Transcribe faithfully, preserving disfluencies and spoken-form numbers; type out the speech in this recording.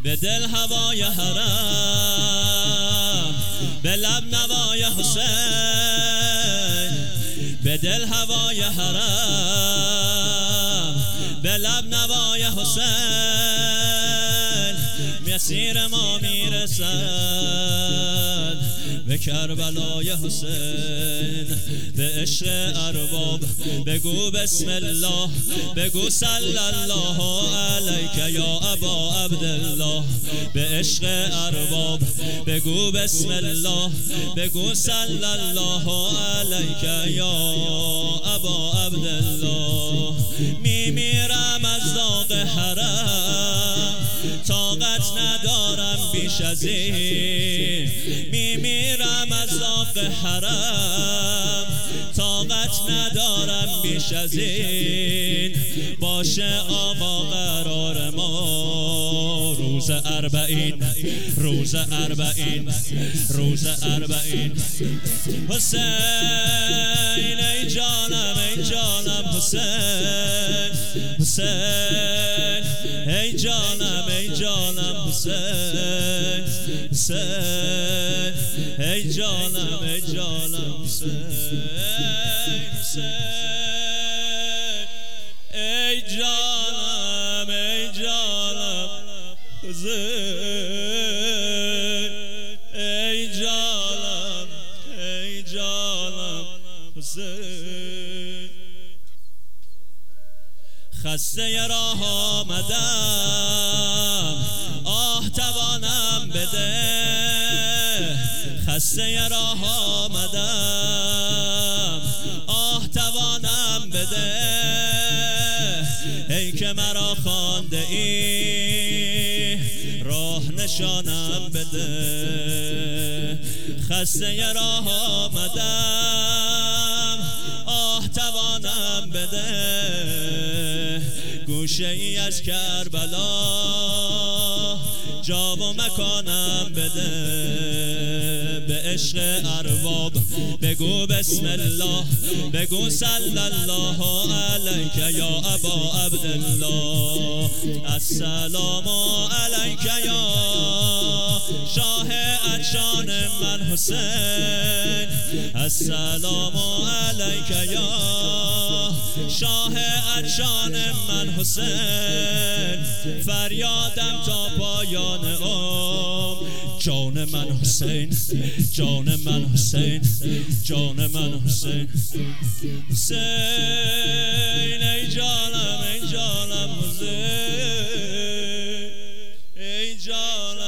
به دل هوای حرم، به لب نوای حسین، به دل هوای حرم، به لب نوای حسین. مسیر ما میرسد به کربلای حسین، به عشق ارباب بگو بسم الله، بگو صلی الله علیک یا ابا عبدالله. به عشق ارباب بگو بسم الله، بگو صلی الله علیک یا ابا عبدالله. میمیرم از داغ حرم، طاقت ندارم بیش از این. میمیرم از داغ حرم، طاقت ندارم بیش از این. باشه آقا قرار ما روز اربعین، روز اربعین، روز اربعین. حسین ای جانم، ای جانم حسین، حسین ای جانم، ای جانم حسین، حسین ای جانم، ای جانم حسین، حسین ای جانم، ای جانم حسین، ای جانم، ای جانم حسین. خسته راه آمدم، آه توانم بده. خسته راه آمدم، آه توانم بده. ای که مرا خوانده ای، راه نشانم بده. خسته راه آمدم، آه توانم بده. گوشه ای از کربلا جا و مکانم بده. به عشق ارباب بگو بسم الله، بگو صلی الله علیک یا ابا عبدالله. السلام علیک یا شاه عطشان من حسین، السلام علیک یا شاه عطشان من حسین. فریادم تا پایان عمر، جان من حسین، جان من حسین، جان من حسین. حسین ای جانم، ای جانم حسین، ای جانم.